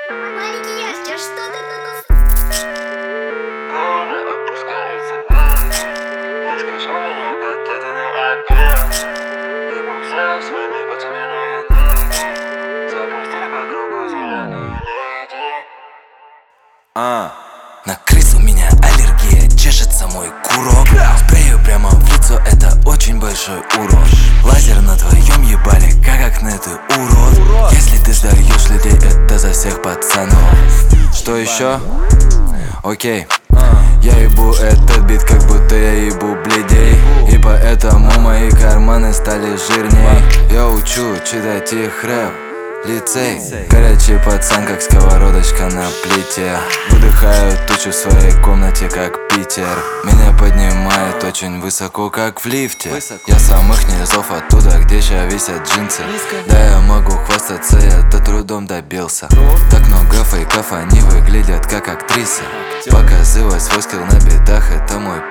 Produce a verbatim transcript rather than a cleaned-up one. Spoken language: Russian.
Маленький Яшка, что ты тут? А, на крыс у меня аллергия, чешется мой курок. Спрею прямо в лицо, это очень большой урон. Лазер на твоем ебале, как акне ты урод. Если ты сдаешь людей, это за всех пацанов. Что еще? Окей, я ебу этот бит, как будто я ебу бледей. И поэтому мои карманы стали жирней. Я учу читать их рэп, лицей. Горячий пацан, как сковородочка на плите. Выдыхаю тучу в своей комнате, как Питер. Меня поднимает очень высоко, как в лифте. Я самых низов оттуда, где ща висят джинсы. Да, я могу хвастаться, я-то трудом добился. Так много фейков, они выглядят как актрисы. Показывать свой скилл на битах, это мой